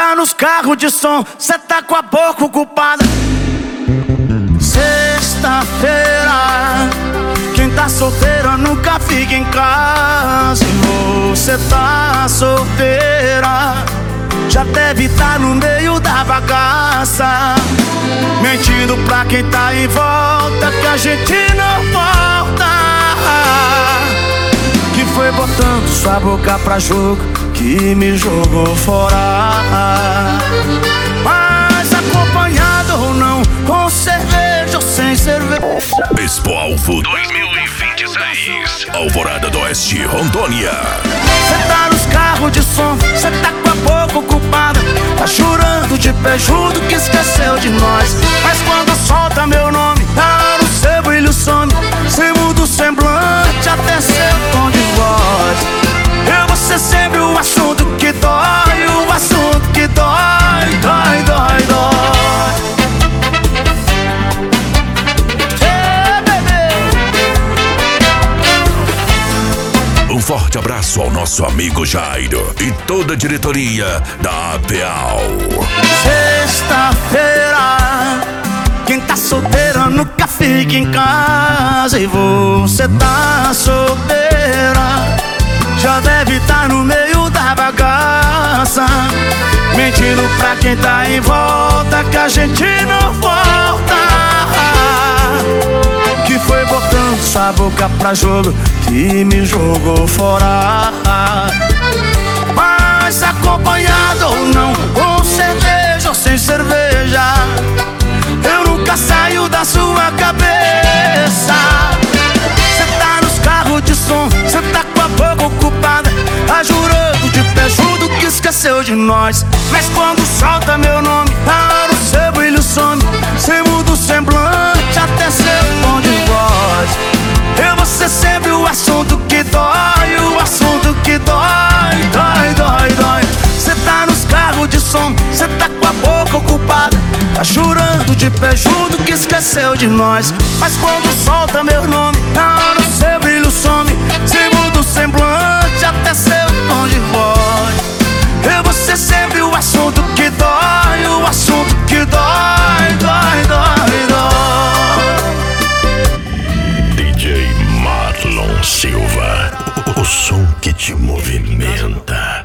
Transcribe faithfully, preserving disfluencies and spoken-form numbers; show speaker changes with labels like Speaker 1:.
Speaker 1: tá nos carros de som, cê tá com a boca ocupada. Sexta-feira, quem tá solteira nunca fica em casa. E você tá solteira, já deve tá no meio da bagaça, mentindo pra quem tá em volta que a gente não volta. Que foi botando sua boca pra jogo que me jogou fora. Mas acompanhado ou não, com cerveja ou sem cerveja.
Speaker 2: Expo Alvo dois mil e vinte e seis, Alvorada do Oeste, Rondônia.
Speaker 1: Cê tá nos carros de som, cê tá com a boca ocupada, tá chorando de pé junto que esqueceu de nós. Mas quando solta meu nome, tá no seu brilho some, cê muda o semblante até seu tom de voz. Eu vou ser sempre o assunto que dói, o assunto que dói, dói, dói, dói. Hey, baby.
Speaker 2: Um forte abraço ao nosso amigo Jairo e toda a diretoria da Apeal.
Speaker 1: Sexta-feira, quem tá solteira nunca fica em casa. E você tá solteira, já deve tá no meio da bagaça, mentindo pra quem tá em volta que a gente não volta. Que foi botando sua boca pra jogo que me jogou fora. Mas acompanhado ou não, com cerveja ou sem cerveja, eu nunca saio da sua cabeça. Cê tá nos carros de som, cê tá com a boca ocupada, tá jurando de pé junto que esqueceu de nós. Mas quando solta meu nome, tá no seu brilho some, cê muda o semblante até seu tom de voz. Eu vou ser sempre o assunto que dói, o assunto que dói, dói, dói, dói. Cê tá nos carros de som, cê tá com a boca ocupada, tá chorando de pé junto que esqueceu de nós. Mas quando solta meu nome, tá no seu brilho some, cê muda o semblante até seu tom de voz. Eu vou ser sempre o assunto